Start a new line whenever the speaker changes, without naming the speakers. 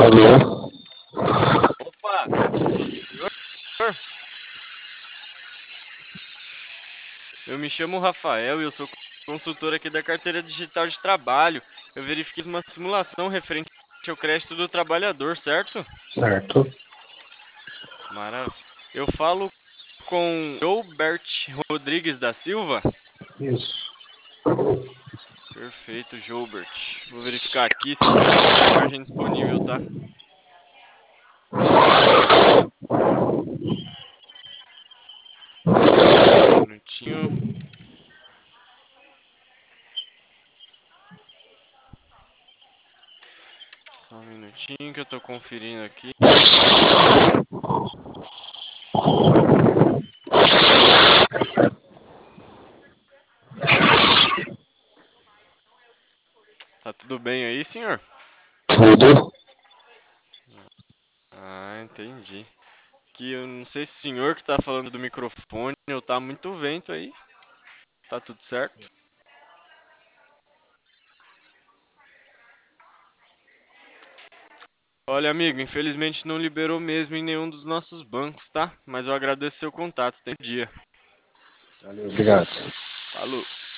Alô?
Opa, alô, senhor? Eu me chamo Rafael e eu sou consultor aqui da carteira digital de trabalho. Eu verifiquei uma simulação referente ao crédito do trabalhador, certo?
Certo.
Maravilha. Eu falo com Gilbert Rodrigues da Silva.
Isso.
Perfeito, Gilbert. Vou verificar aqui se tem alguma margem disponível, tá? Só um minutinho. Só um minutinho que eu tô conferindo aqui. Tá tudo bem aí, senhor?
Tudo?
Ah, entendi. Que eu não sei se o senhor que tá falando do microfone ou tá muito vento aí. Tá tudo certo? Olha, amigo, infelizmente não liberou mesmo em nenhum dos nossos bancos, tá? Mas eu agradeço seu contato. Tem dia.
Valeu, obrigado.
Falou.